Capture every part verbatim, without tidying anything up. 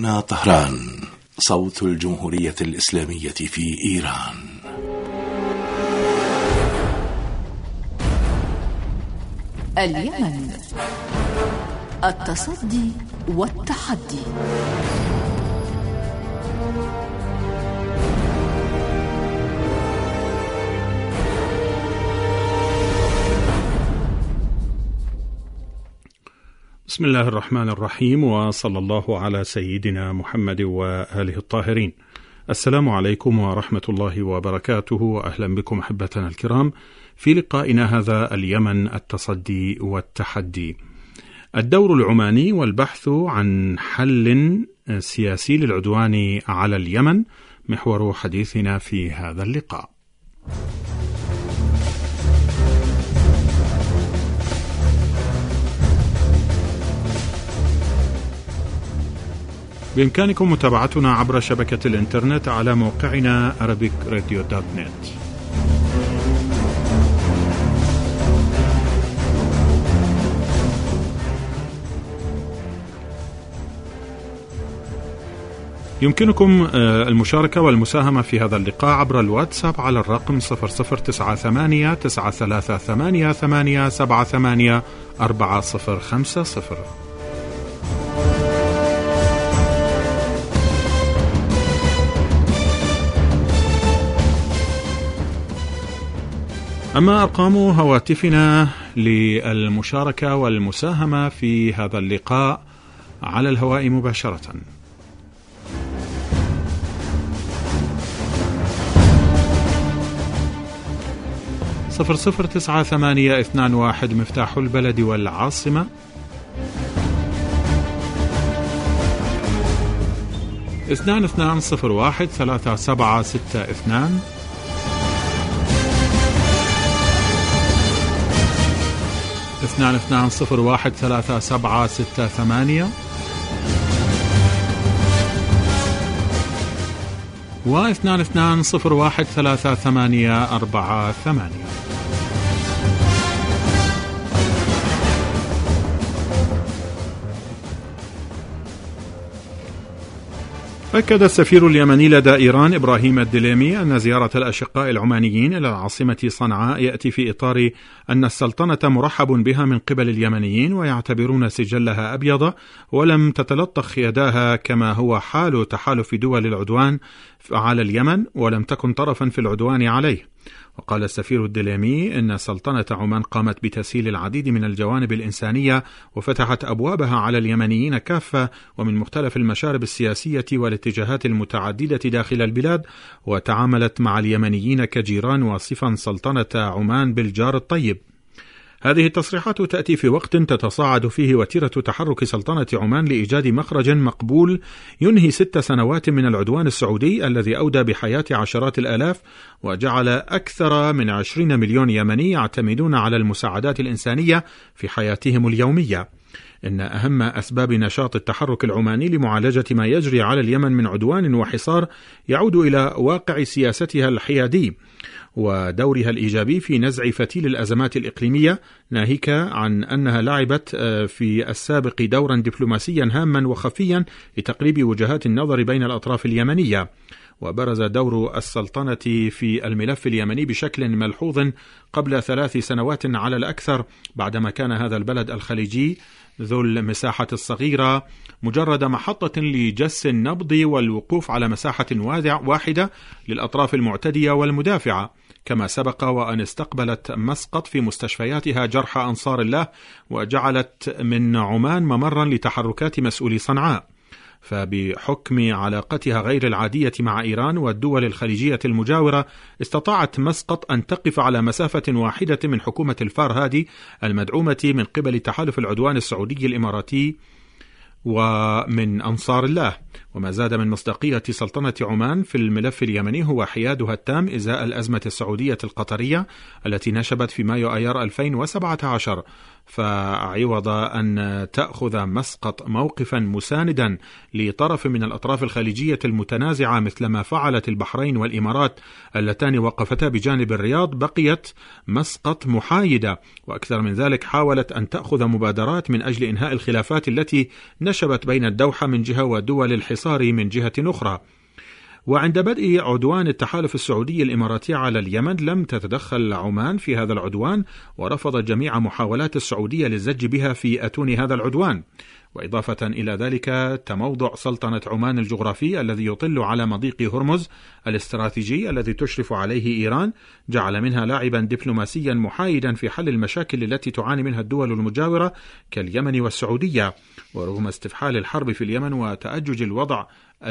هنا طهران، صوت الجمهورية الإسلامية في إيران. اليمن، التصدي والتحدي. بسم الله الرحمن الرحيم، وصلى الله على سيدنا محمد وآله الطاهرين. السلام عليكم ورحمة الله وبركاته، وأهلا بكم أحبتنا الكرام في لقائنا هذا اليمن، التصدي والتحدي. الدور العماني والبحث عن حل سياسي للعدوان على اليمن محور حديثنا في هذا اللقاء. بإمكانكم متابعتنا عبر شبكة الإنترنت على موقعنا arabic radio dot net. يمكنكم المشاركة والمساهمة في هذا اللقاء عبر الواتساب على الرقم صفر صفر تسعة ثمانية تسعة ثلاثة ثمانية ثمانية سبعة ثمانية أربعة صفر خمسة صفر. أما أرقام هواتفنا للمشاركة والمساهمة في هذا اللقاء على الهواء مباشرة: صفر صفر تسعة ثمانية اثنان واحد مفتاح البلد والعاصمة، اثنان اثنان صفر واحد ثلاثة سبعة ستة اثنان، اثنان اثنان صفر واحد ثلاثة سبعة ستة ثمانية، واثنان اثنان صفر واحد ثلاثة ثمانية أربعة ثمانية. أكد السفير اليمني لدى إيران إبراهيم الدليمي أن زيارة الأشقاء العمانيين إلى العاصمة صنعاء يأتي في إطار أن السلطنة مرحب بها من قبل اليمنيين، ويعتبرون سجلها أبيض ولم تتلطخ يداها، كما هو حال تحالف دول العدوان على اليمن ولم تكن طرفا في العدوان عليه. وقال السفير الدليمي إن سلطنة عمان قامت بتسهيل العديد من الجوانب الإنسانية وفتحت أبوابها على اليمنيين كافة ومن مختلف المشارب السياسية والاتجاهات المتعددة داخل البلاد، وتعاملت مع اليمنيين كجيران واصفا سلطنة عمان بالجار الطيب. هذه التصريحات تأتي في وقت تتصاعد فيه وتيرة تحرك سلطنة عمان لإيجاد مخرج مقبول ينهي ست سنوات من العدوان السعودي الذي أودى بحياة عشرات الآلاف وجعل أكثر من عشرين مليون يمني يعتمدون على المساعدات الإنسانية في حياتهم اليومية. إن أهم أسباب نشاط التحرك العماني لمعالجة ما يجري على اليمن من عدوان وحصار يعود إلى واقع سياستها الحيادي ودورها الإيجابي في نزع فتيل الأزمات الإقليمية، ناهيك عن أنها لعبت في السابق دورا دبلوماسيا هاما وخفيا لتقريب وجهات النظر بين الأطراف اليمنية. وبرز دور السلطنة في الملف اليمني بشكل ملحوظ قبل ثلاث سنوات على الأكثر، بعدما كان هذا البلد الخليجي ذو المساحة الصغيرة مجرد محطة لجس النبض والوقوف على مساحة واحدة للأطراف المعتدية والمدافعة، كما سبق وأن استقبلت مسقط في مستشفياتها جرحى أنصار الله، وجعلت من عمان ممرا لتحركات مسؤولي صنعاء. فبحكم علاقتها غير العادية مع إيران والدول الخليجية المجاورة، استطاعت مسقط أن تقف على مسافة واحدة من حكومة الفارهادي المدعومة من قبل تحالف العدوان السعودي الإماراتي ومن أنصار الله. وما زاد من مصداقية سلطنة عمان في الملف اليمني هو حيادها التام إزاء الأزمة السعودية القطرية التي نشبت في مايو أيار ألفين وسبعة عشر. فعوض أن تأخذ مسقط موقفا مساندا لطرف من الأطراف الخليجية المتنازعة مثل ما فعلت البحرين والإمارات اللتان وقفتا بجانب الرياض، بقيت مسقط محايدة، وأكثر من ذلك حاولت أن تأخذ مبادرات من أجل إنهاء الخلافات التي نشبت بين الدوحة من جهة ودول الحصار من جهة أخرى. وعند بدء عدوان التحالف السعودي الإماراتي على اليمن لم تتدخل عمان في هذا العدوان، ورفضت جميع محاولات السعودية للزج بها في أتون هذا العدوان. وإضافة إلى ذلك تموضع سلطنة عمان الجغرافي الذي يطل على مضيق هرمز الاستراتيجي الذي تشرف عليه إيران جعل منها لاعبا دبلوماسيا محايدا في حل المشاكل التي تعاني منها الدول المجاورة كاليمن والسعودية. ورغم استفحال الحرب في اليمن وتأجج الوضع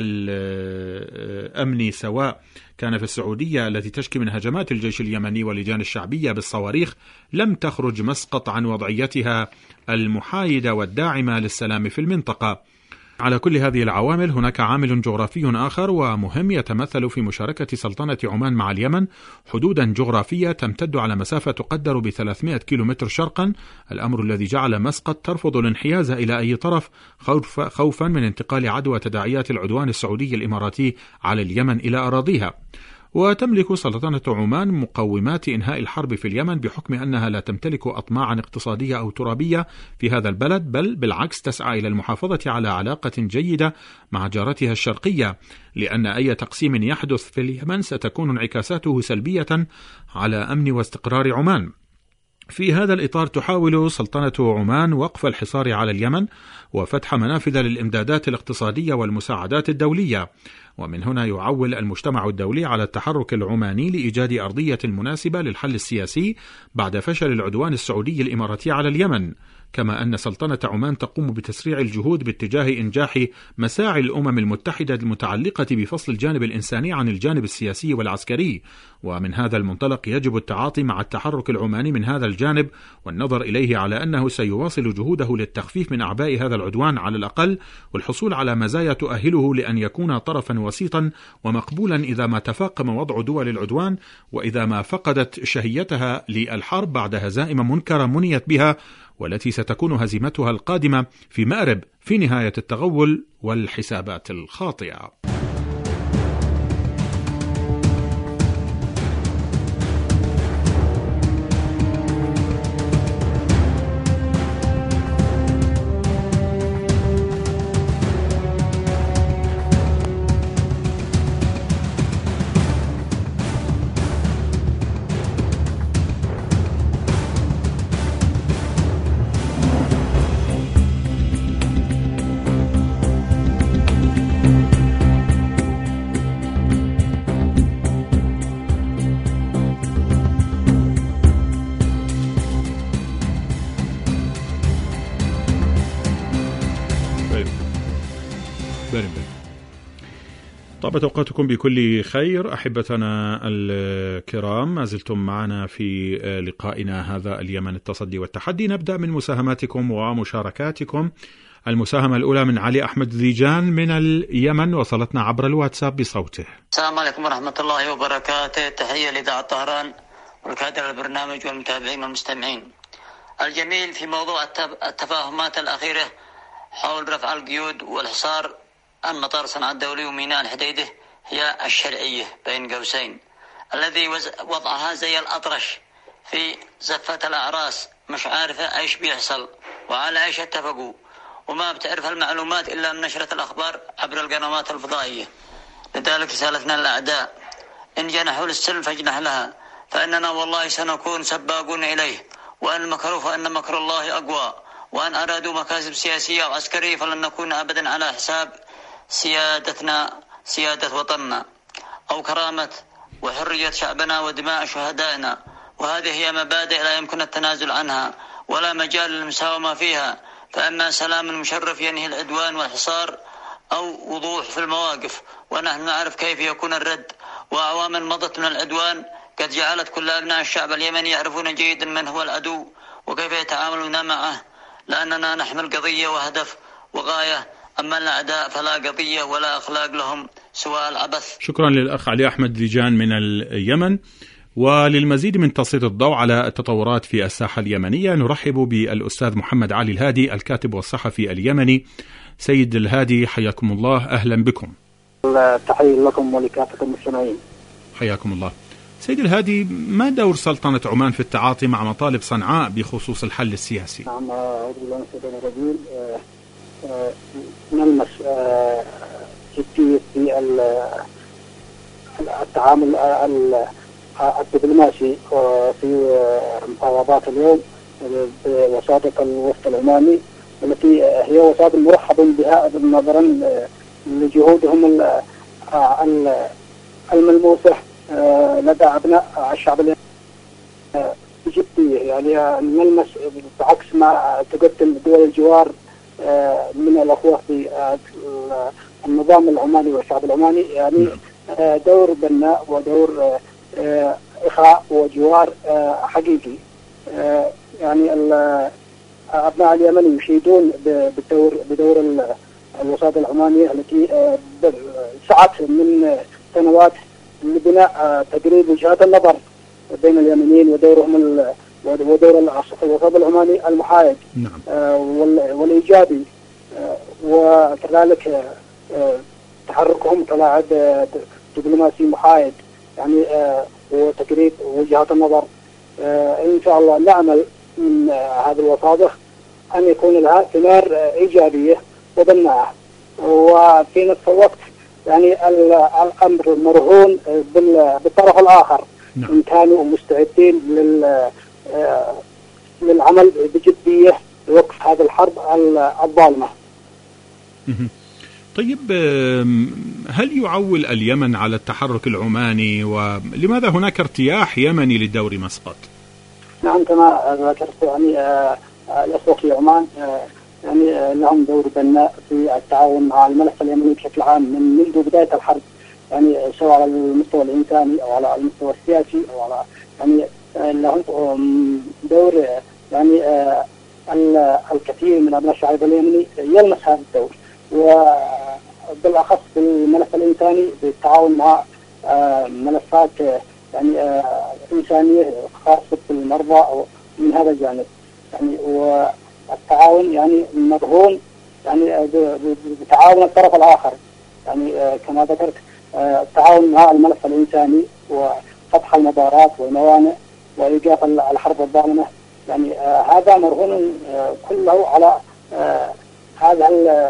الأمني سواء كان في السعودية التي تشكي من هجمات الجيش اليمني واللجان الشعبية بالصواريخ، لم تخرج مسقط عن وضعيتها المحايدة والداعمة للسلام في المنطقة. على كل هذه العوامل هناك عامل جغرافي آخر ومهم يتمثل في مشاركة سلطنة عمان مع اليمن حدودا جغرافية تمتد على مسافة تقدر ب ثلاثمائة كيلومتر شرقا، الأمر الذي جعل مسقط ترفض الانحياز إلى أي طرف خوف خوفا من انتقال عدوى تداعيات العدوان السعودي الإماراتي على اليمن إلى أراضيها. وتملك سلطنة عمان مقومات إنهاء الحرب في اليمن بحكم أنها لا تمتلك أطماعا اقتصادية أو ترابية في هذا البلد، بل بالعكس تسعى إلى المحافظة على علاقة جيدة مع جارتها الشرقية، لأن أي تقسيم يحدث في اليمن ستكون انعكاساته سلبية على أمن واستقرار عمان. في هذا الإطار تحاول سلطنة عمان وقف الحصار على اليمن وفتح منافذ للإمدادات الاقتصادية والمساعدات الدولية، ومن هنا يعول المجتمع الدولي على التحرك العماني لإيجاد أرضية مناسبة للحل السياسي بعد فشل العدوان السعودي الإماراتي على اليمن، كما أن سلطنة عمان تقوم بتسريع الجهود باتجاه إنجاح مساعي الأمم المتحدة المتعلقة بفصل الجانب الإنساني عن الجانب السياسي والعسكري. ومن هذا المنطلق يجب التعاطي مع التحرك العماني من هذا الجانب والنظر إليه على أنه سيواصل جهوده للتخفيف من أعباء هذا العدوان على الأقل، والحصول على مزايا تؤهله لأن يكون طرفا وسيطا ومقبولا إذا ما تفاقم وضع دول العدوان وإذا ما فقدت شهيتها للحرب بعد هزائم منكرة منيت بها، والتي ستكون هزيمتها القادمة في مأرب في نهاية التغول والحسابات الخاطئة. طابت أوقاتكم بكل خير أحبتنا الكرام، ما زلتم معنا في لقائنا هذا اليمن التصدي والتحدي. نبدأ من مساهماتكم ومشاركاتكم. المساهمة الأولى من علي أحمد ذيجان من اليمن، وصلتنا عبر الواتساب بصوته. السلام عليكم ورحمة الله وبركاته. تحية لإذاعة طهران والكادر البرنامج والمتابعين والمستمعين. الجميل في موضوع التفاهمات الأخيرة حول رفع القيود والحصار عن مطار صنعاء الدولي وميناء الحديدة هي الشرعية بين قوسين، الذي وضعها زي الأطرش في زفة الأعراس، مش عارفة ايش بيحصل وعلى ايش اتفقوا، وما بتعرف المعلومات إلا من نشرة الأخبار عبر القنوات الفضائية. لذلك رسالتنا للأعداء: إن جنحوا للسلم فاجنح لها، فإننا والله سنكون سباقون إليه، وأن مكروا فإن مكر الله أقوى، وأن أرادوا مكاسب سياسية وعسكرية فلن نكون أبدا على حساب سيادتنا، سيادة وطننا، أو كرامة وحرية شعبنا ودماء شهدائنا. وهذه هي مبادئ لا يمكن التنازل عنها ولا مجال للمساومة فيها، فأما سلام المشرف ينهي العدوان والحصار أو وضوح في المواقف، ونحن نعرف كيف يكون الرد. وأعوام مضت من العدوان قد جعلت كل أبناء الشعب اليمني يعرفون جيدا من هو العدو وكيف يتعاملون معه، لأننا نحمل قضية وهدف وغاية، أما الأعداء فلا قضية ولا أخلاق لهم سوى العبث. شكرا للأخ علي أحمد ديجان من اليمن. وللمزيد من تسليط الضوء على التطورات في الساحة اليمنية نرحب بالأستاذ محمد علي الهادي، الكاتب والصحفي اليمني. سيد الهادي حياكم الله، أهلا بكم. تحية لكم ولكافة المستمعين. حياكم الله. سيد الهادي، ما دور سلطنة عمان في التعاطي مع مطالب صنعاء بخصوص الحل السياسي؟ نعم، أعوذ بالله من الشيطان الرجيم. نلمس التعامل الدبلوماسي في مفاوضات اليوم بوساطة الوفد العماني، التي هي وساطة مرحب بها نظرا لجهودهم الملموسة لدى أبناء الشعب بجدية، يعني نلمس بعكس ما تقدم دول الجوار من الأخوة في النظام العماني والشعب العماني، يعني دور بناء ودور إخاء وجوار حقيقي. يعني أبناء اليمن يشيدون بدور بدور الوساطة العمانية التي سعت من سنوات لبناء تقريب وجهات النظر بين اليمنيين ودورهم ودور الوساطة العماني المحايد والإيجابي، وكذلك تحركهم كلاعب دبلوماسي محايد يعني وتقريب وجهات النظر. إن شاء الله نعمل من هذه الوساطة أن يكون لها ثمار إيجابية وبناءة، وفي نفس الوقت يعني الأمر مرهون بالطرف الآخر إن كانوا مستعدين للعمل بجدية لوقف هذه الحرب الظالمة. طيب، هل يعول اليمن على التحرك العماني، ولماذا هناك ارتياح يمني للدور مسقط؟ نعم، كما ذكرت يعني الأخوة في عمان يعني لهم دور بناء في التعاون مع الملف اليمني بشكل عام من منذ بداية الحرب، يعني سواء على المستوى الإنساني أو على المستوى السياسي أو على يعني لهم دور يعني الكثير من أبناء الشعب اليمني يلمس هذا الدور، وبالأخص بالملف الإنساني بالتعاون مع ملفات يعني إنسانية خاصة بالمرضى أو من هذا الجانب، يعني والتعاون يعني مرهون يعني بتعاون الطرف الآخر، يعني كما ذكرت التعاون مع الملف الإنساني وفتح المطارات والموانئ وإيقاف الحرب الظالمة، يعني هذا مرهون كله على هذا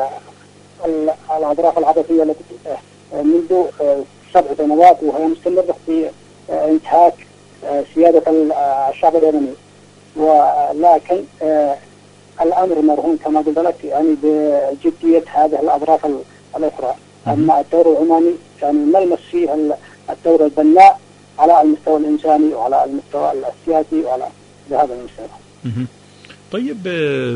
الأطراف العبثية التي منذ سبع سنوات وهي مستمرة في انتهاك سيادة الشعب اليمني، ولكن الأمر مرهون كما قلت لك يعني بجدية هذه الأطراف الأخرى. أما الدور العماني يعني نلمس فيه الدور البناء على المستوى الإنساني وعلى المستوى السياسي وعلى هذا المستوى. طيب،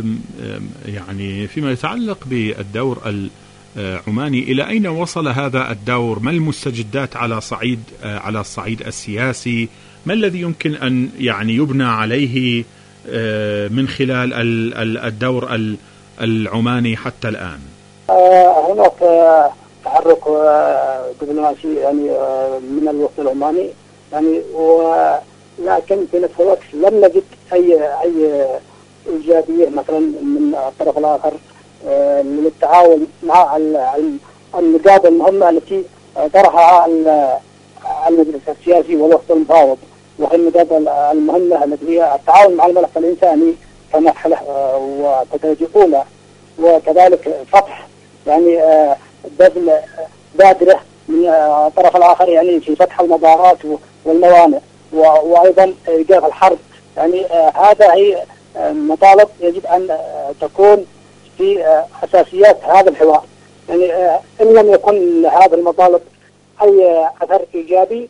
يعني فيما يتعلق بالدور العماني، إلى أين وصل هذا الدور؟ ما المستجدات على صعيد على الصعيد السياسي؟ ما الذي يمكن أن يعني يبنى عليه من خلال الدور العماني حتى الآن؟ هناك تحرك دبلوماسي يعني من الوفد العماني يعني، ولكن في نفس الوقت لم نجد أي أي إيجابية مثلا من الطرف الآخر للتعاون مع النقاط المهمة التي طرحها المجلس السياسي والوفد المفاوض، وهي النقاط المهمة التي هي التعاون مع الملف الإنساني كمرحلة وتدريج أولى، وكذلك فتح يعني بذل بادرة من الطرف الآخر يعني في فتح المطارات والموانئ، وأيضا إيقاف الحرب. يعني هذا هي مطالب يجب أن تكون في أساسيات هذا الحوار. يعني إن لم يكن هذا المطالب أي أثر إيجابي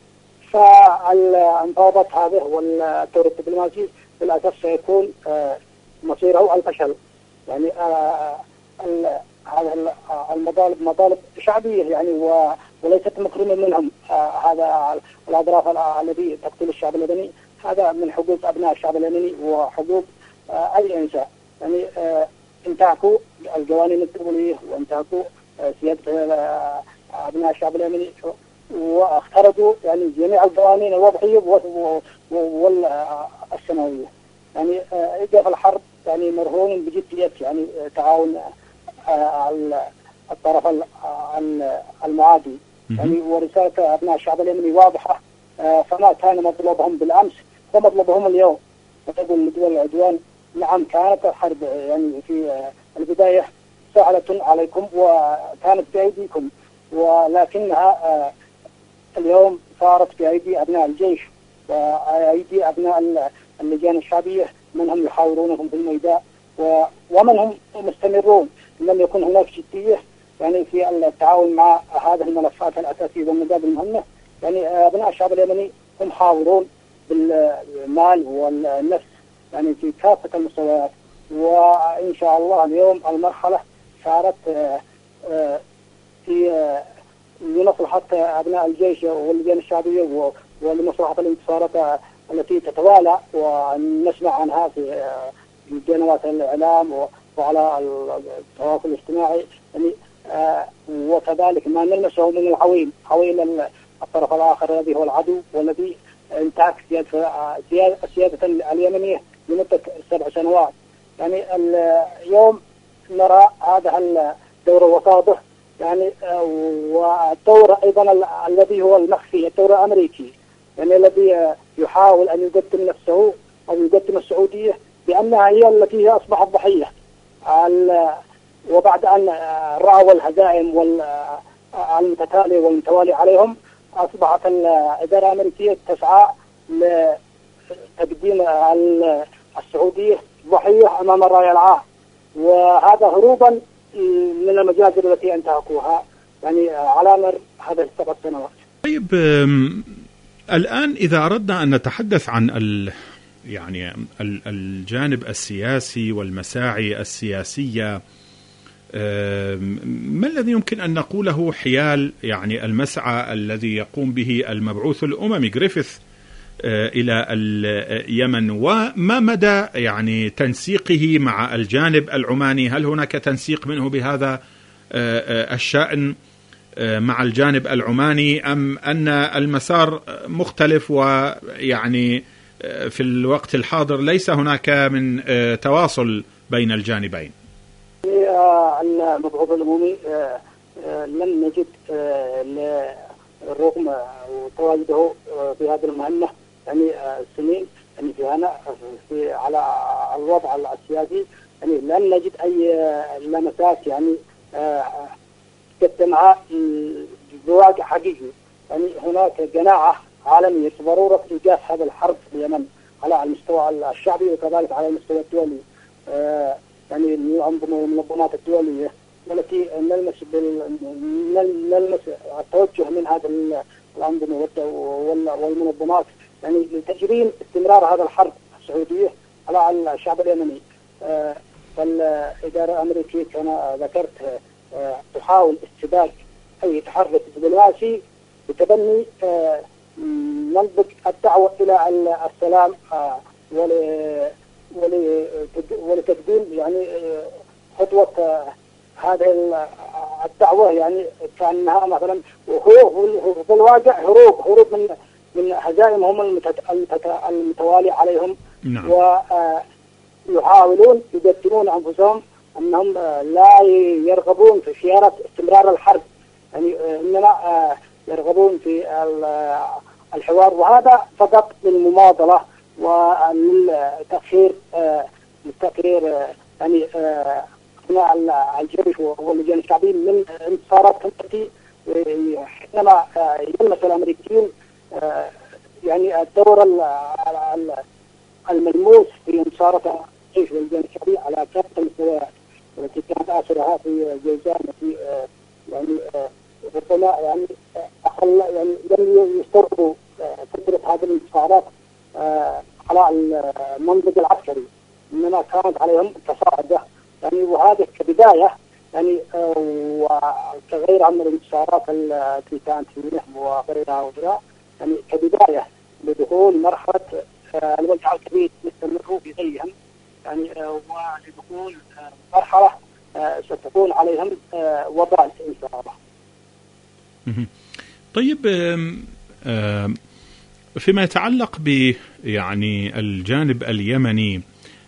فالمفاوضات هذه والدور الدبلوماسي للأسف سيكون مصيره الفشل. يعني هذا المطالب مطالب شعبية يعني وليست مكرمة منهم. هذا الأطراف الذي تقتل الشعب اليمني هذا من حقوق أبناء الشعب اليمني وحقوق أي إنسان. يعني انتهكوا القوانين الدولية وانتهكوا سيادة أبناء الشعب اليمني واخترقوا يعني جميع القوانين الوضعية والسنوية. يعني إيقاف الحرب يعني مرهون بجدية يعني تعاون الطرف المعادي. يعني ورسالة أبناء الشعب اليمني واضحة، فما كان مطلوبهم بالأمس ومطلوبهم اليوم. يقول لدول العدوان نعم كانت الحرب يعني في البداية سهلة عليكم وكانت بأيديكم، ولكنها اليوم صارت في أيدي أبناء الجيش وأيدي أبناء اللجان الشعبية، منهم يحاورونهم في الميدان ومنهم مستمرون. لم يكن هناك جدية يعني في التعاون مع هذه الملفات الأساسية والمبادئ المهمة. يعني أبناء الشعب اليمني هم حاضرون بالمال والنفس يعني في كافة المستويات. وإن شاء الله اليوم المرحلة صارت في لمصلحة أبناء الجيش واللجان الشعبية ولمصلحة الانتصارات التي تتوالى ونسمع عنها في قنوات الإعلام وعلى التواصل الاجتماعي يعني. وكذلك ما نلمسه من العويل عويل الطرف الآخر الذي هو العدو والذي انتهك سيادة اليمنية لمدة سبع سنوات. يعني اليوم نرى هذا الدور وصاده يعني، والدور أيضا الذي هو المخفي الدور الأمريكي يعني الذي يحاول أن يقدم نفسه أو يقدم السعودية بأنها هي التي أصبحت ضحية. وبعد أن رأوا الهزائم المتتالية والمتوالية عليهم أصبحت الإدارة الأمريكية تسعى لتقديم السعودية ضحية أمام الرأي العام، وهذا هروبا من المجازر التي انتهكوها يعني على مر هذه السبع سنوات. طيب الآن إذا أردنا أن نتحدث عن ال يعني الجانب السياسي والمساعي السياسية، ما الذي يمكن أن نقوله حيال يعني المسعى الذي يقوم به المبعوث الأممي غريفيث إلى اليمن، وما مدى يعني تنسيقه مع الجانب العماني؟ هل هناك تنسيق منه بهذا الشأن مع الجانب العماني، أم أن المسار مختلف ويعني في الوقت الحاضر ليس هناك من تواصل بين الجانبين؟ المبعوث الأممي لم نجد رغم تواجده في هذه المهمة يعني سنين يعني في هنا في على الوضع السياسي يعني لم نجد أي لمسات يعني قدمها بواقع حقيقي. يعني هناك قناعة عالمية بضرورة إيقاف هذا الحرب في اليمن على المستوى الشعبي وكذلك على المستوى الدولي. يعني الأنظمة والمنظمات الدولية والتي نلمس نلمس التوجه من هذه الأنظمة والمنظمات يعني لتجريم استمرار هذا الحرب السعودية على الشعب اليمني. فالإدارة الأمريكية كما ذكرت تحاول استباق أي تحرك دبلوماسي بتبني منطق الدعوة إلى السلام ولتقديم يعني خطوة هذه الدعوة يعني كأنها مثلا هو في الواقع هروب هروب من من هزائمهم المتوالية عليهم. نعم. ويحاولون يقدمون أنفسهم أنهم لا يرغبون في سيارة استمرار الحرب يعني إنما يرغبون في الحوار، وهذا فقط للمماطلة وللتأخير للتأخير يعني أثناء الجيش واللجان الشعبية من انتصاراتهم التي حينما يلمس الأمريكيين يعني الدور الملموس في انتصارات الجيش واللجان الشعبية على كافة المستويات التي كانت آخرها في جيزان وفي يعني ربما يعني أخل يعني لم يسترضوا فكرة هذه الانتصارات على المنطق العسكري، إنما كانت عليهم تصاعدة يعني. وهذه كبداية يعني وكغير عن الانتصارات التي كانت في نحب وغيرها وغيرها يعني كبداية لدخول مرحلة الوجع الكبير يستمروا في غيهم يعني، ولدخول مرحلة ستكون عليهم وبال إن شاء الله. طيب فيما يتعلق ب يعني الجانب اليمني،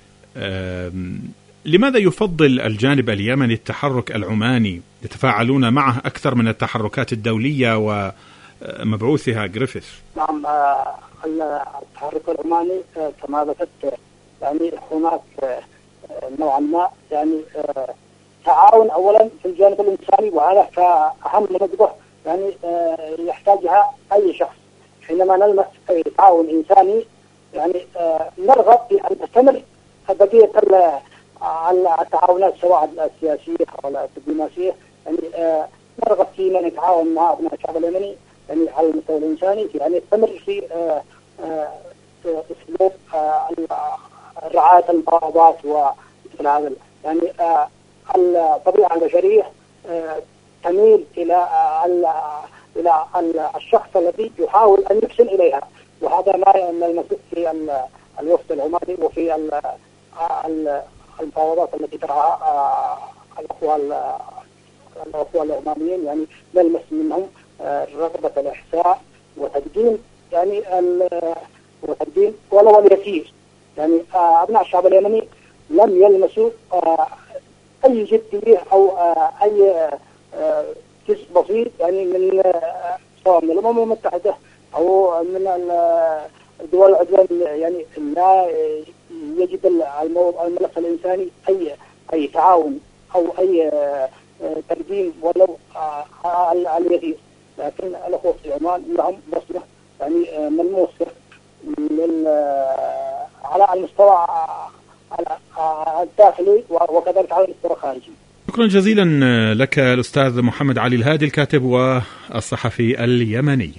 لماذا يفضل الجانب اليمني التحرك العماني؟ يتفاعلون معه أكثر من التحركات الدولية ومبعوثها غريفيث. نعم، التحرك العماني كما ذكرت يعني هناك نوعا ما يعني التعاون أولا في الجانب الإنساني، وهذا كأهم نقطة يعني يحتاجها أي شخص. حينما نلمس أي تعاون إنساني يعني نرغب في أن تستمر بقية التعاونات سواء السياسية أو الدبلوماسية، يعني نرغب في أن نتعاون مع أبناء الشعب اليمني يعني على المستوى الإنساني، يعني نستمر في أسلوب رعاية المفاوضات ومثل هذا. يعني الطبيعة البشرية تميل إلى إلى الشخص الذي يحاول أن يحسن إليها، وهذا ما نلمسه في الوفد العماني وفي المفاوضات التي ترعاها الأخوة الأخوة العمانيين. يعني نلمس منهم رغبة الإحسان وتقديم يعني وتقديم ولو اليسير. يعني أبناء الشعب اليمني لم يلمسوا أي جدية أو أي جزء بسيط يعني من سواء من الأمم المتحدة أو من الدول العدوان. يعني لا يجد الملف الإنساني أي أي تعاون أو أي تقديم ولو اليسير، لكن الأخوة في عمان لهم بصمة يعني ملموسة من على المستوى الداخلي وكذلك على المستوى الخارجي. شكرا جزيلا لك الأستاذ محمد علي الهادي الكاتب والصحفي اليمني.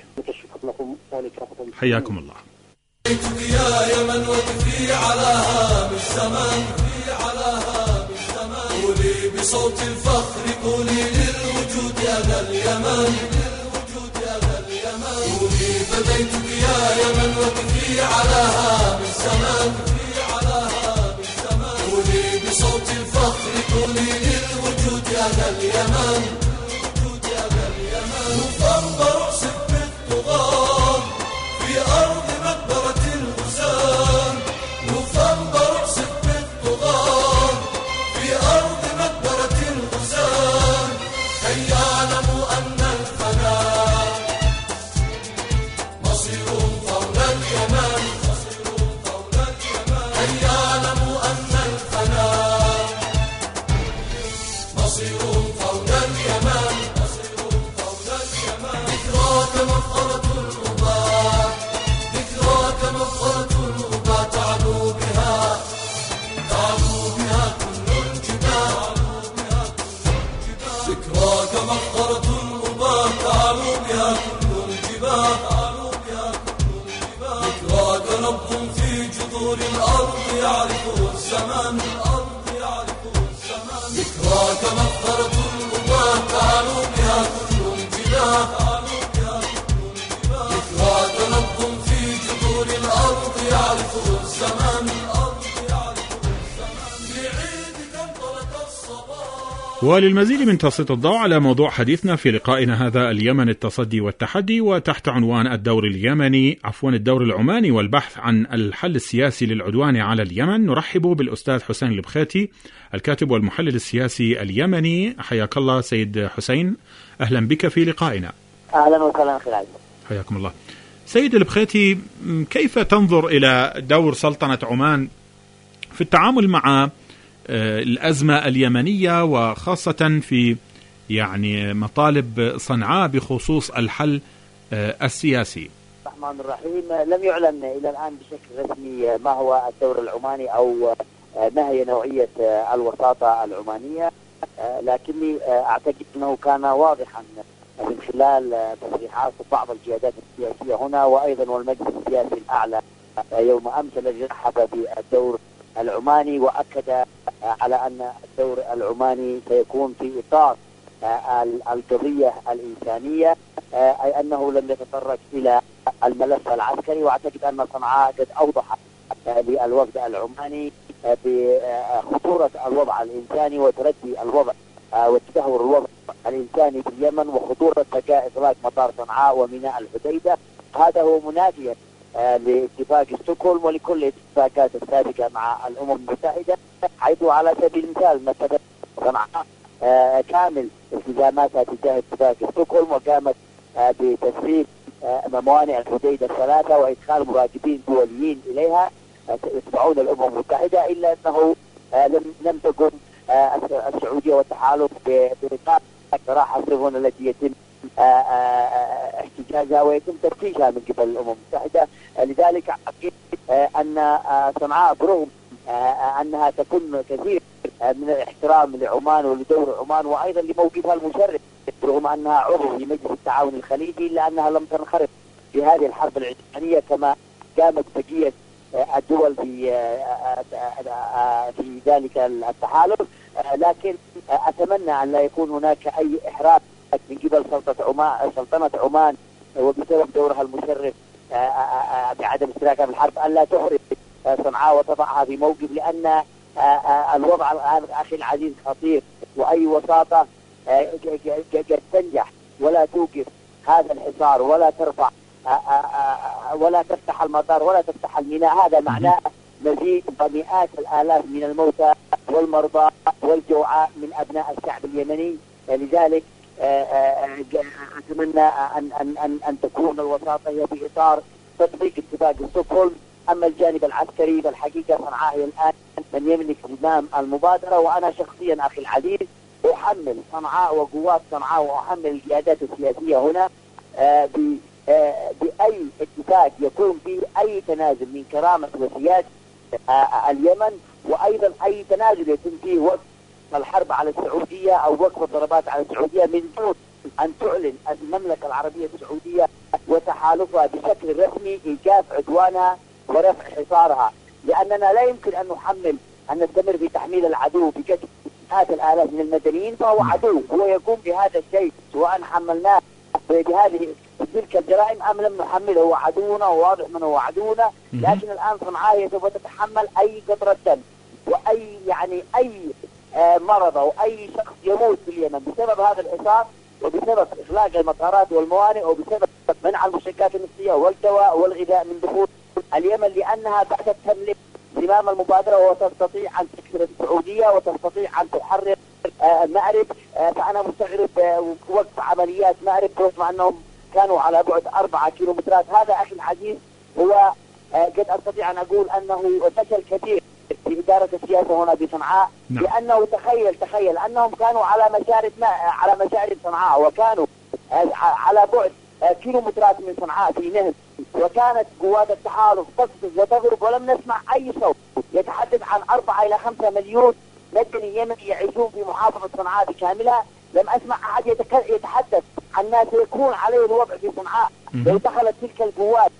حياكم الله. يا يمن وقفي على هام الزمان، على هام الزمان، قولي بصوت الفخر، قولي للوجود أنا اليمن، للوجود أنا اليمن، قولي فديتك يا يمن وقفي على هام الزمان، على هام الزمان، قولي بصوت الفخر، قولي للوجود أنا اليمن، للوجود أنا اليمن، وفرض رأسك بالطغاة في أرض مقبرة الغزاة، وفرض رأسك بالطغاة في أرض مقبرة الغزاة، كي يعلموا أن الفناء مصير طول اليمن، مصير طول اليمن، كي يعلموا أن الفناء مصير طول اليمن، مصير طول اليمن، ذكراك مفخرة الأباء، ذكراك مفخرة الأباء، تعلو بها تعلو بها كل الجبال، ذكراك مفخرة الأباء، تعلو بها كل الجبال، ذكراك نبض في جذور الأرض يعرفه الزمان، الأرض يعرفه الزمان، ذكراك مفخرة الأباء، تعلو بها كل الجبال، ذكراك نبض في جذور الأرض يعرفه الزمان، الأرض يعرفه الزمان، بعيدك انطلق الصباح. وللمزيد من تسليط الضوء على موضوع حديثنا في لقائنا هذا، اليمن التصدي والتحدي، وتحت عنوان الدور اليمني عفوا الدور العماني والبحث عن الحل السياسي للعدوان على اليمن، نرحب بالأستاذ حسين البخيتي الكاتب والمحلل السياسي اليمني. حياك الله سيد حسين، أهلا بك في لقائنا. أهلا وسهلا خلال. حياكم الله. سيد البخيتي، كيف تنظر إلى دور سلطنة عمان في التعامل مع الأزمة اليمنية، وخاصة في يعني مطالب صنعاء بخصوص الحل السياسي؟ الرحمن الرحيم. لم يعلن إلى الآن بشكل رسمي ما هو الدور العماني أو ما هي نوعية الوساطة العمانية، لكني أعتقد أنه كان واضحا من خلال تصريحات بعض القيادات السياسية هنا، وأيضا والمجلس السياسي الأعلى يوم أمس الذي رحب بالدور العماني، وأكد على أن الدور العماني سيكون في إطار القضية الإنسانية، أي أنه لم يتطرق إلى الملف العسكري. وأعتقد أن صنعاء قد أوضحت للوفد العماني بخطورة الوضع الإنساني وتردي الوضع وتدهور الوضع الإنساني في اليمن، وخطورة بقاء إغلاق مطار صنعاء وميناء الحديدة. هذا هو منافيا لاتفاق ستوكهولم ولكل الاتفاقات السابقة مع الأمم المتحدة، حيث على سبيل المثال مثلا صنعاء كامل التزاماتها تجاه اتفاق ستوكهولم، وقامت بتسريب موانئ الحديدة الثلاثة وإدخال مراقبين دوليين إليها يتبعون الأمم المتحدة، إلا أنه لم لم تكن السعودية والتحالف بنقاط راح هنا التي يتم احتجاجها ويتم تفتيشها من قبل الأمم المتحدة. لذلك أعتقد أن صنعاء برغم أنها تكون كثير من الاحترام لعمان ولدور عمان وأيضا لموقفها المشرف رغم أنها عضو في مجلس التعاون الخليجي، إلا أنها لم تنخرط في هذه الحرب العدوانية كما قامت بقية الدول في في ذلك التحالف. لكن أتمنى أن لا يكون هناك أي إحراج من قبل سلطنة عمان سلطنة عمان وبسبب دورها المشرف بعدم اشتراكها في الحرب أن لا تحرج صنعاء وتضعها في موقف، لأن الوضع الآن أخي العزيز خطير، وأي وساطة قد تنجح ولا توقف هذا الحصار ولا ترفع ولا تفتح المطار ولا تفتح الميناء، هذا معناه مزيد بمئات الآلاف من الموتى والمرضى والجوعاء من أبناء الشعب اليمني. لذلك أتمنى أن أن أن أن تكون الوساطة هي في إطار تطبيق اتفاق ستوكهولم. أما الجانب العسكري فالحقيقة صنعاء هي الآن من يملك زمام المبادرة، وأنا شخصيا أخي العزيز أحمل صنعاء وقوات صنعاء وأحمل القيادات السياسية هنا بأي اتفاق يكون فيه أي تنازل من كرامة وسيادة اليمن، وأيضا أي تنازل يتم فيه وقف الحرب على السعودية أو وقف الضربات على السعودية من دون أن تعلن المملكة العربية السعودية وتحالفها بشكل رسمي إيقاف عدوانها ورفع حصارها، لأننا لا يمكن أن نحمل أن نستمر في تحميل العدو بقتل مئات الآلاف من المدنيين، فهو عدو هو يقوم بهذا الشيء سواء حملناه بهذه تلك الجرائم أم لم نحمله، هو عدونا وواضح من هو عدونا. لكن الآن صنعاء هي سوف تتحمل أي قطرة دم وأي يعني أي آه مرض أو أي شخص يموت في اليمن بسبب هذا الحصار وبسبب إغلاق المطارات والموانئ وبسبب منع المشتقات النفطية والدواء والغذاء من دخول اليمن، لأنها باتت تملك زمام المبادرة وتستطيع أن تكسر السعودية وتستطيع أن تحرر آه مأرب. آه فأنا مستغرب آه وقف عمليات مأرب رغم أنهم كانوا على بعد أربعة كيلومترات. هذا أخي العزيز هو آه قد أستطيع أن أقول أنه فشل كبير في إدارة السياسة هنا بصنعاء. نعم. لأنه تخيل تخيل أنهم كانوا على مشارف ما على مشارف صنعاء وكانوا آه على بعد آه كيلومترات من صنعاء في نهر، وكانت قوات التحالف تقصف وتضرب ولم نسمع أي صوت يتحدث عن أربعة إلى خمسة مليون مدني يمني يعيشون في محافظة صنعاء بكاملها. لم أسمع أحد يتحدث عن ما سيكون عليه الوضع في صنعاء لو دخلت تلك القوات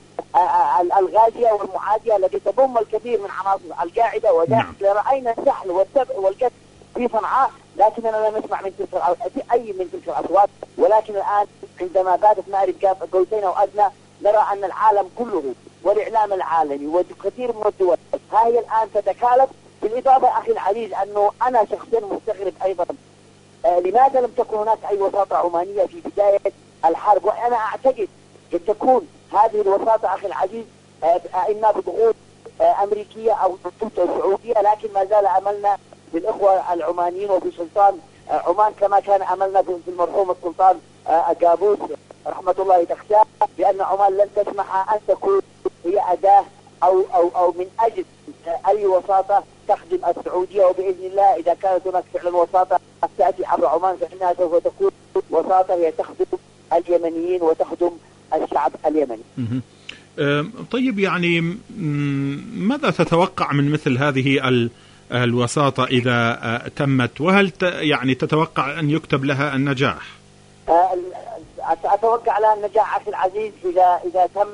الغازية والمعادية التي تضم الكثير من عناصر القاعدة وداعش. رأينا السحل والسبع والقتل في صنعاء، لكننا لم نسمع من تلك أي من تلك الأصوات. ولكن الآن عندما باتت مأرب قوسين أو أدنى نرى أن العالم كله والإعلام العالمي وكثير من الدول ها هي الآن تتكالب. بالإضافة أخي العزيز أنه أنا شخصيا مستغرب أيضا آه لماذا لم تكن هناك أي وساطة عمانية في بداية الحرب، وأنا أعتقد أن تكون هذه الوساطة أخي العزيز آه إما بضغوط آه أمريكية أو ضغوط سعودية، لكن ما زال أملنا بالإخوة العمانيين وفي سلطان آه عمان كما كان أملنا في المرحوم السلطان آه قابوس رحمة الله تخشاه، بأن عمان لن تسمح أن تكون هي أداة أو أو أو من أجل أي وساطة تخدم السعودية. وبإذن الله إذا كانت هناك فعلا وساطة تأتي عبر عمان فإنها سوف تكون وساطة هي تخدم اليمنيين وتخدم الشعب اليمني. طيب يعني ماذا تتوقع من مثل هذه الوساطة إذا تمت، وهل يعني تتوقع أن يكتب لها النجاح؟ أتوقع لها النجاح أخي العزيز إذا إذا تم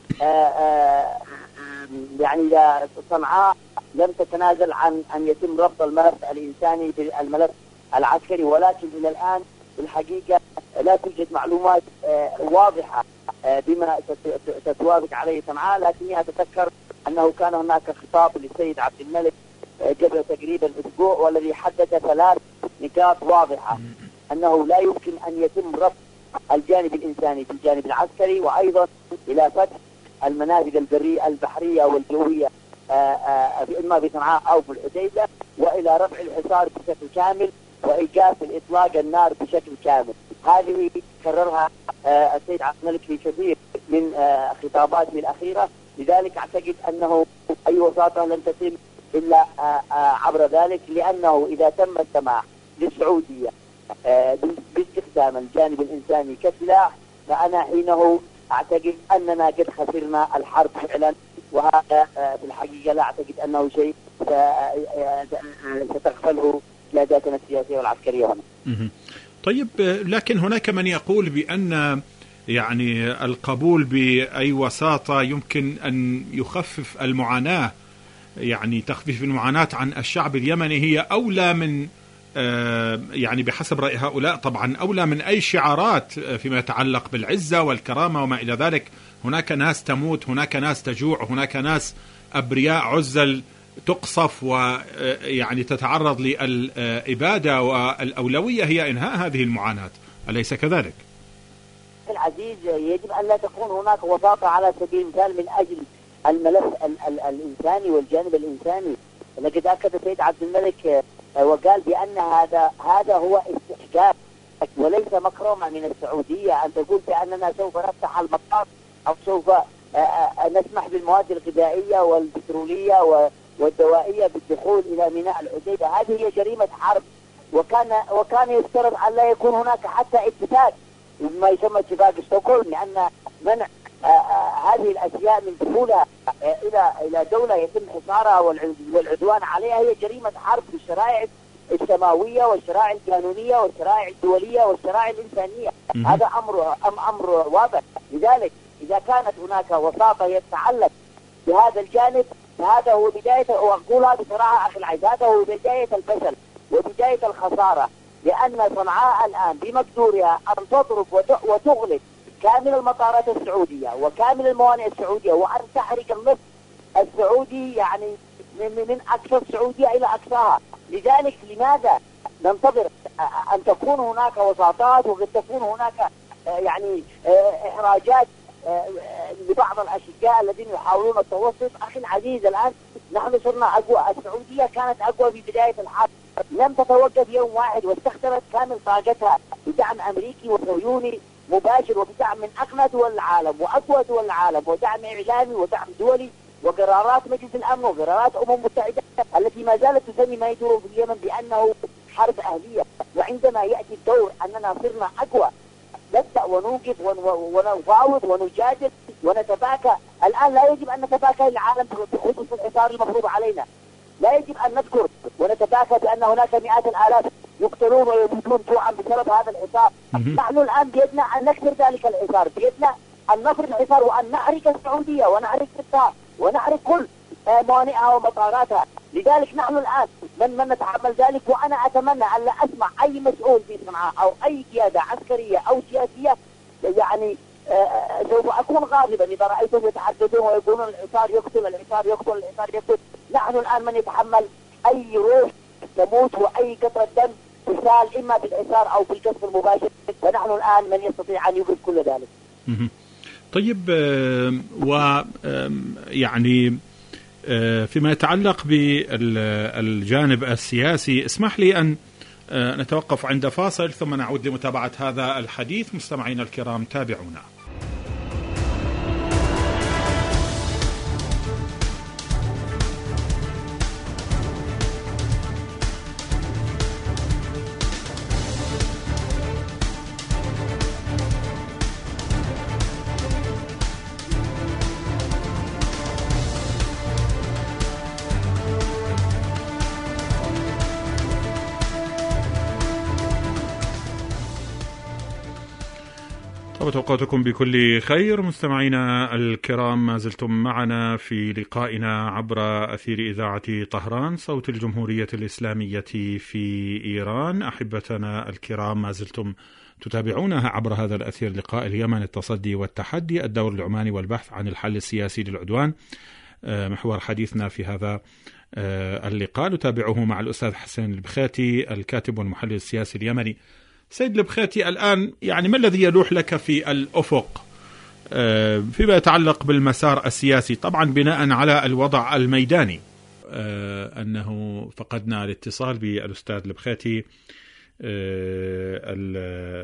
يعني إذا صنعاء لم تتنازل عن أن يتم ربط الملف الإنساني بالملف العسكري. ولكن إلى الآن الحقيقة لا توجد معلومات واضحة بما تتوافق عليه صنعاء، لكني أتذكر أنه كان هناك خطاب للسيد عبد الملك قبل تقريبا أسبوع والذي حدد ثلاث نقاط واضحة، أنه لا يمكن أن يتم ربط الجانب الإنساني في الجانب العسكري، وأيضا إلى فتح المنافذ البرية البحرية والجوية إما في صنعاء أو في الحديدة، وإلى رفع الحصار بشكل كامل وإيقاف الإطلاق النار بشكل كامل. هذه كررها السيد عبد الملك في كثير من خطاباته الأخيرة. لذلك أعتقد أنه أي وساطة لن تتم إلا عبر ذلك، لأنه إذا تم السماح للسعودية باستخدام الجانب الإنساني كسلاح فأنا حينه أعتقد أننا قد خسرنا الحرب فعلا، وهذا في الحقيقة لا أعتقد أنه شيء ستغفله قياداتنا السياسية والعسكرية هنا. طيب، لكن هناك من يقول بأن يعني القبول بأي وساطة يمكن أن يخفف المعاناة، يعني تخفيف المعاناة عن الشعب اليمني هي أولى من يعني بحسب رأي هؤلاء طبعا أولى من أي شعارات فيما يتعلق بالعزة والكرامة وما إلى ذلك. هناك ناس تموت، هناك ناس تجوع، هناك ناس أبرياء عزل تقصف ويعني تتعرض للإبادة، والأولوية هي إنهاء هذه المعاناة، أليس كذلك؟ العزيز، يجب أن لا تكون هناك وساطة على سبيل المثال من أجل الملف ال ال الإنساني والجانب الإنساني. لقد أكد سيد عبد الملك وقال بأن هذا هذا هو استحقاق وليس مكرمة من السعودية أن تقول بأننا سوف نفتح المطار أو سوف نسمح بالمواد الغذائية والبترولية والدوائية بالدخول إلى ميناء الحديدة. هذه هي جريمة حرب، وكان وكان يفترض أن لا يكون هناك حتى اتفاق ما يسمى اتفاق ستوكهولم، لأن منع هذه الأشياء من دخولها إلى إلى دولة يتم حصارها والعدوان عليها هي جريمة حرب في الشرائع السماوية والشرائع القانونية والشرائع الدولية والشرائع الإنسانية. هذا أمر أم أمر واضح. لذلك إذا كانت هناك وساطة يتعلق بهذا الجانب فهذا هو بداية، وأقولها بصراحة أخي العزيز، هذا هو بداية الفشل وبداية الخسارة، لأن صنعاء الآن بمقدورها أن تضرب وتغلق كامل المطارات السعودية وكامل الموانئ السعودية، وأن تحرق النفط السعودي يعني من أقصى السعودية إلى أقصاها. لذلك لماذا ننتظر أن تكون هناك وساطات وقد تكون هناك يعني إحراجات لبعض الأشقاء الذين يحاولون التوسط؟ أخي العزيز، الآن نحن صرنا أقوى. السعودية كانت أقوى في بداية الحرب، لم تتوقف يوم واحد واستخدمت كامل طاقتها بدعم أمريكي وصهيوني مباشر وبدعم من أغنى دول العالم وأقوى دول العالم ودعم إعلامي ودعم دولي وقرارات مجلس الأمن وقرارات أمم متحدة التي ما زالت تسمي ما يدور في اليمن بأنه حرب أهلية. وعندما يأتي الدور أننا صرنا أقوى نبدأ ونوقف ونفاوض ونجادل ونتباكى. الآن لا يجب أن نتباكى للعالم بخصوص الحصار المفروض علينا، لا يجب أن نذكر ونتباكى بأن هناك مئات الآلاف يقتلون ويموتون جوعا بسبب هذا الحصار. نحن الآن بيدنا أن نكسر ذلك الحصار، بيدنا أن نفرض الحصار وأن نحرق السعودية ونحرق قطاع ونحرق كل موانئها ومطاراتها. لذلك نحن الآن من من نتحمل ذلك، وأنا أتمنى أن لا أسمع أي مسؤول في صنعاء أو أي قيادة عسكرية أو سياسية يعني سوف أكون غاضبا إذا رأيتهم يتحدثون ويقولون الحصار يقتل الحصار يقتل الحصار يقتل. نحن الآن من يتحمل أي روح تموت وأي قطرة دم تسال إما بالحصار أو بالقصف المباشر، فنحن الآن من يستطيع أن يوقف كل ذلك. طيب، ويعني فيما يتعلق بالجانب السياسي اسمح لي أن نتوقف عند فاصل ثم نعود لمتابعة هذا الحديث. مستمعينا الكرام تابعونا. توقعتكم بكل خير مستمعينا الكرام، ما زلتم معنا في لقائنا عبر أثير إذاعة طهران صوت الجمهورية الإسلامية في إيران. أحبتنا الكرام، ما زلتم تتابعونها عبر هذا الأثير لقاء اليمن التصدي والتحدي، الدور العماني والبحث عن الحل السياسي للعدوان، محور حديثنا في هذا اللقاء. نتابعه مع الأستاذ حسين البخاتي الكاتب والمحلل السياسي اليمني. سيد البخاتي، الآن يعني ما الذي يلوح لك في الأفق فيما يتعلق بالمسار السياسي، طبعا بناء على الوضع الميداني؟ أنه فقدنا الاتصال بالأستاذ البخاتي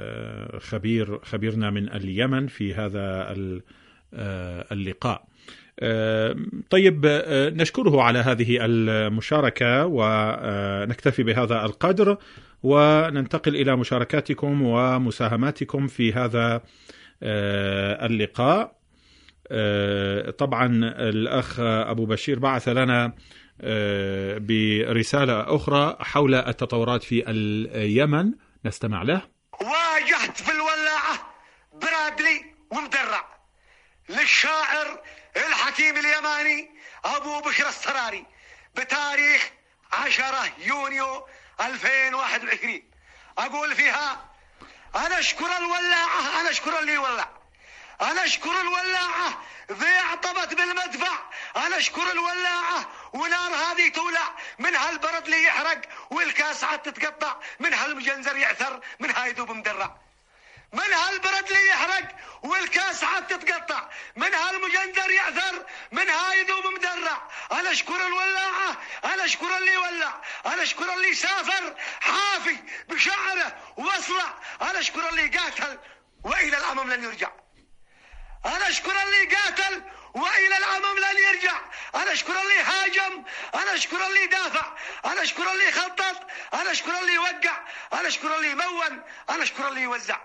الخبير خبيرنا من اليمن في هذا اللقاء. طيب، نشكره على هذه المشاركة ونكتفي بهذا القدر، وننتقل إلى مشاركاتكم ومساهماتكم في هذا اللقاء. طبعا الأخ أبو بشير بعث لنا برسالة أخرى حول التطورات في اليمن، نستمع له. واجهت في الولاعة برادلي ومدرع للشاعر الحكيم اليماني أبو بشر السراري بتاريخ عشرة يونيو ألفين وواحد وعشرين. أقول فيها: أنا أشكر الولاعة، أنا أشكر اللي ولع، أنا أشكر الولاعة ذي اعطبت بالمدفع، أنا أشكر الولاعة ونار هذه تولع، من هالبرد اللي يحرق والكاس عاد تتقطع، من هالمجنزر يعثر من هاي يذوب مدرع، من هالبرد اللي يحرق والكاس عاد تتقطع، من هالمجنزر يعثر من هاي يذوب مدرع. أنا أشكر الولاعة، أنا أشكر اللي ولع، أنا أشكر اللي سافر حافي بشعره واصلع، أنا أشكر اللي قاتل وإلى الأمام لن يرجع، أنا أشكر اللي قاتل وإلى الأمام لن يرجع، أنا أشكر اللي هاجم، أنا أشكر اللي دافع، أنا أشكر اللي خطط، أنا أشكر اللي وقع، أنا أشكر اللي مون، أنا أشكر اللي يوزع،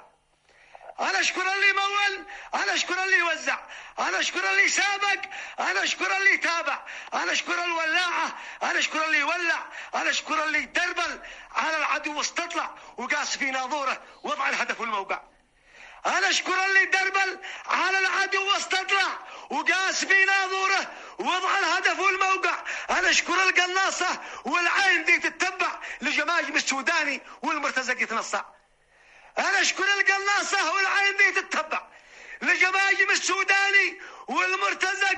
أنا أشكر اللي مون، أنا أشكر اللي يوزع، أنا أشكر اللي سابق، أنا أشكر اللي تابع، أنا أشكر الولاعة، أنا أشكر اللي يولع، أنا أشكر اللي دربل على العدو واستطلع وقاس في ناظوره وضع الهدف والموقع، أنا أشكر اللي دربل على العدو واستطلع وقاس في ناظوره وضع الهدف والموقع، أنا أشكر القناصة والعين دي تتبع لجماجم السوداني والمرتزق يتنصع، أنا أشكر القناصة والعين دي تتبع لجماجم السوداني والمرتزق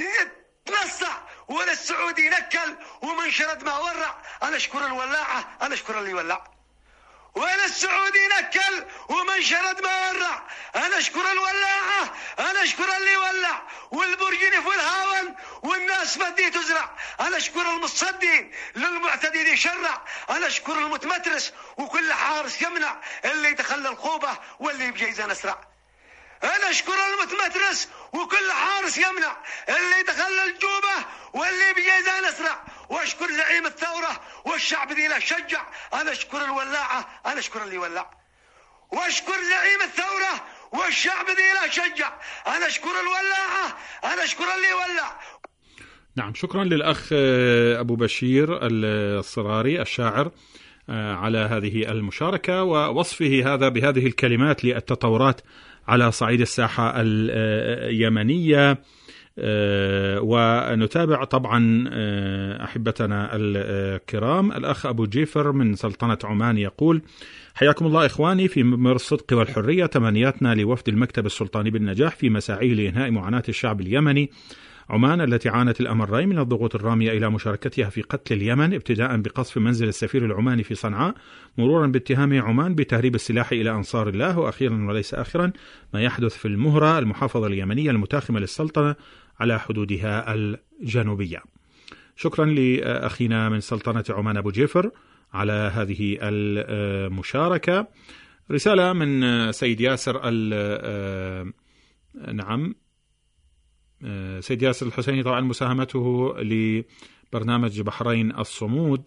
يتنصع وللسعودي نكل ومن شرد ما ورع، أنا أشكر الولاعة، أنا أشكر اللي ولع، وأنا السعودي نكل ومن شرد ما ورع، أنا أشكر الولاعة، أنا أشكر اللي ولع، والبرجني في الهاون والناس بدي تزرع، أنا أشكر المصدين للمعتدين يشرع، أنا أشكر المتمترس وكل حارس يمنع اللي يتخلى الخوبة واللي بجيزة نسرع، أنا أشكر المتمترس وكل حارس يمنع اللي يتخلى الجوبة واللي بجيزة نسرع، وأشكر زعيم الثورة والشعب ذي له شجع، أنا أشكر الولاعة، أنا أشكر اللي ولع، وأشكر زعيم الثورة والشعب ذي له شجع، أنا أشكر الولاعة، أنا أشكر اللي ولع. نعم، شكرا للأخ أبو بشير الصراري الشاعر على هذه المشاركة ووصفه هذا بهذه الكلمات للتطورات على صعيد الساحة اليمنية. ونتابع طبعا أحبتنا الكرام. الأخ أبو جيفر من سلطنة عمان يقول: حياكم الله إخواني في ممر الصدق والحرية، تمنياتنا لوفد المكتب السلطاني بالنجاح في مساعيه لإنهاء معاناة الشعب اليمني. عمان التي عانت الأمرين من الضغوط الرامية إلى مشاركتها في قتل اليمن، ابتداء بقصف منزل السفير العماني في صنعاء، مرورا باتهام عمان بتهريب السلاح إلى أنصار الله، وأخيرا وليس آخرا ما يحدث في المهرة المحافظة اليمنية المتاخمة للسلطنة على حدودها الجنوبية. شكرا لأخينا من سلطنة عمان أبو جيفر على هذه المشاركة. رسالة من سيد ياسر نعم سيد ياسر الحسيني، طبعا مساهمته لبرنامج بحرين الصمود.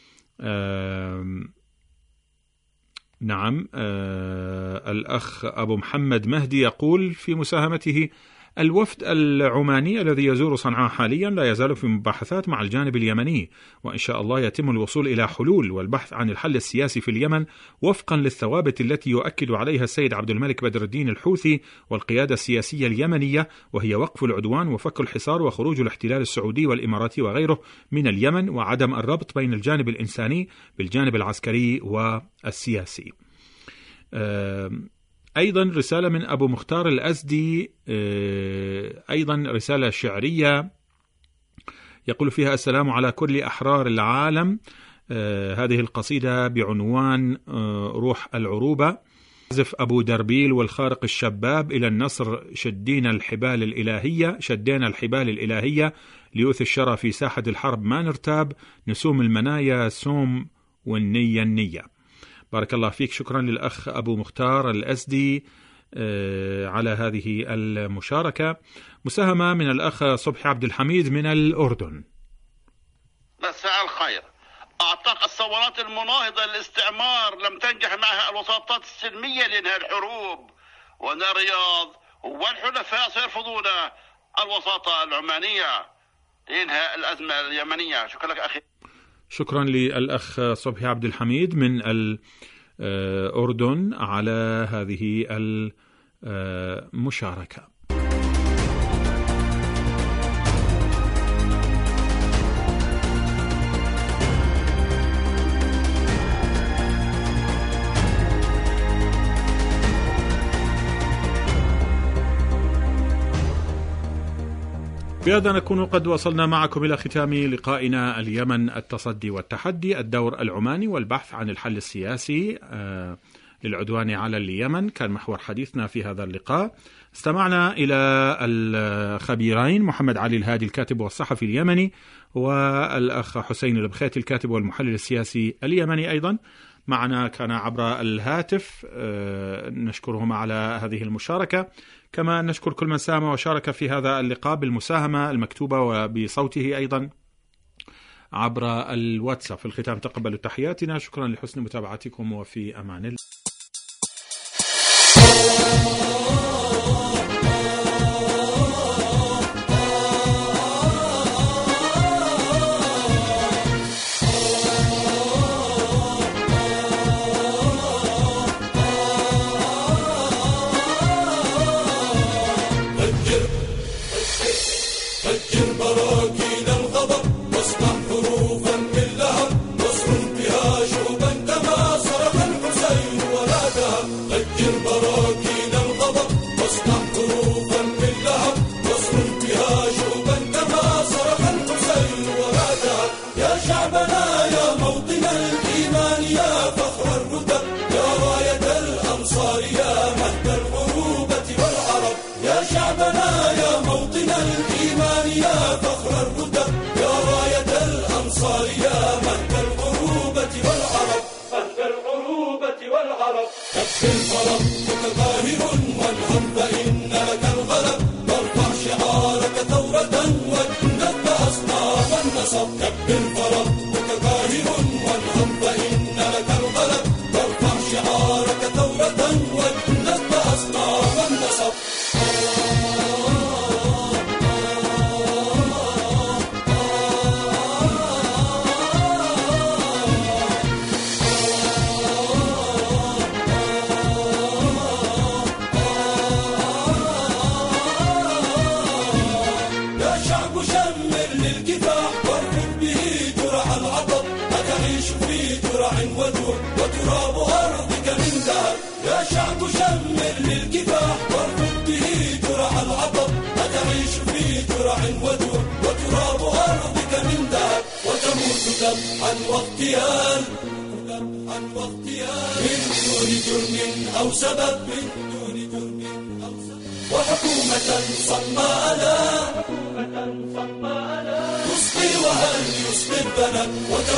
نعم الأخ أبو محمد مهدي يقول في مساهمته: الوفد العماني الذي يزور صنعاء حاليا لا يزال في مباحثات مع الجانب اليمني، وإن شاء الله يتم الوصول إلى حلول والبحث عن الحل السياسي في اليمن وفقا للثوابت التي يؤكد عليها السيد عبد الملك بدر الدين الحوثي والقيادة السياسية اليمنية، وهي وقف العدوان وفك الحصار وخروج الاحتلال السعودي والإماراتي وغيره من اليمن، وعدم الربط بين الجانب الإنساني بالجانب العسكري والسياسي. أه أيضا رسالة من أبو مختار الأزدي، أيضا رسالة شعرية يقول فيها: السلام على كل أحرار العالم. هذه القصيدة بعنوان روح العروبة. عزف أبو دربيل والخارق الشباب إلى النصر، شدينا الحبال الإلهية شدينا الحبال الإلهية ليوث الشرى في ساحة الحرب ما نرتاب، نسوم المنايا سوم والنية النية. بارك الله فيك. شكرا للأخ أبو مختار الأسدي على هذه المشاركة. مساهمة من الأخ صبحي عبد الحميد من الأردن. مساء الخير. أعتقد الثورات المناهضة للاستعمار لم تنجح معها الوساطات السلمية لإنهاء الحروب، وأن الرياض والحلفاء سيرفضون الوساطة العمانية لإنهاء الأزمة اليمنية. شكرا لك أخي. شكرا للأخ صبحي عبد الحميد من الأردن على هذه المشاركة. بهذا نكون قد وصلنا معكم إلى ختام لقائنا اليمن التصدي والتحدي، الدور العماني والبحث عن الحل السياسي للعدوان على اليمن كان محور حديثنا في هذا اللقاء. استمعنا إلى الخبيرين محمد علي الهادي الكاتب والصحفي اليمني، والأخ حسين البخيت الكاتب والمحلل السياسي اليمني أيضا معنا كان عبر الهاتف. نشكرهما على هذه المشاركة، كما نشكر كل من ساهم وشارك في هذا اللقاء بالمساهمة المكتوبة وبصوته أيضا عبر الواتساب. في الختام تقبلوا تحياتنا، شكرا لحسن متابعتكم وفي أمان الله. وحكومة صماء لا تصغي وهل يصغي البلد